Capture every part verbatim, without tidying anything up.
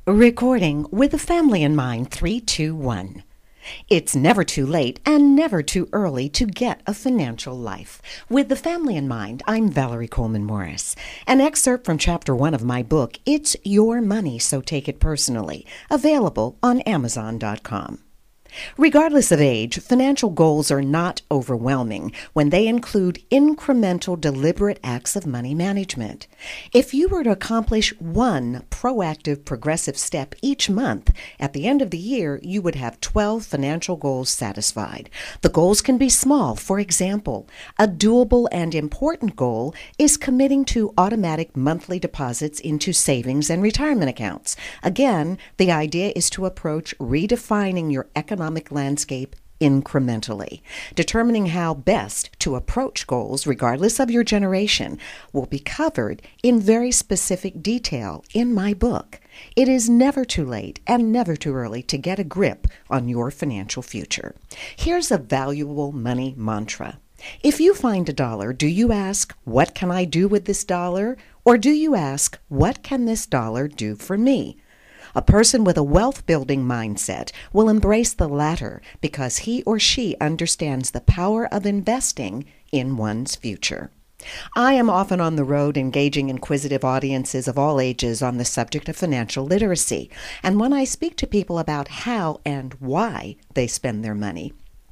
Recording with a family in mind. Three, two, one. It's never too late and never too early to get a financial life. With the family in mind, I'm Valerie Coleman Morris. An excerpt from chapter one of my book, It's Your Money, So Take It Personally, available on Amazon dot com. Regardless of age, financial goals are not overwhelming when they include incremental, deliberate acts of money management. If you were to accomplish one proactive, progressive step each month, at the end of the year, you would have twelve financial goals satisfied. The goals can be small. For example, a doable and important goal is committing to automatic monthly deposits into savings and retirement accounts. Again, the idea is to approach redefining your economic landscape incrementally. Determining how best to approach goals, regardless of your generation, will be covered in very specific detail in my book. It is never too late and never too early to get a grip on your financial future. Here's a valuable money mantra. If you find a dollar, do you ask, what can I do with this dollar? Or do you ask, what can this dollar do for me? A person with a wealth-building mindset will embrace the latter because he or she understands the power of investing in one's future. I am often on the road engaging inquisitive audiences of all ages on the subject of financial literacy, and when I speak to people about how and why they spend their money,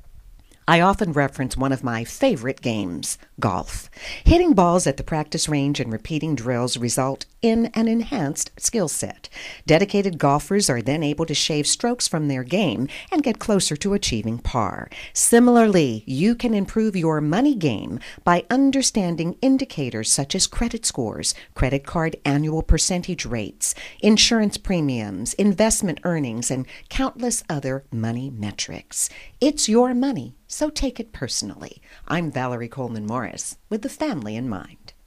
I often reference one of my favorite games, golf. Hitting balls at the practice range and repeating drills result in an enhanced skill set. Dedicated golfers are then able to shave strokes from their game and get closer to achieving par. Similarly, you can improve your money game by understanding indicators such as credit scores, credit card annual percentage rates, insurance premiums, investment earnings, and countless other money metrics. It's your money, so take it personally. I'm Valerie Coleman Morris with the family in mind.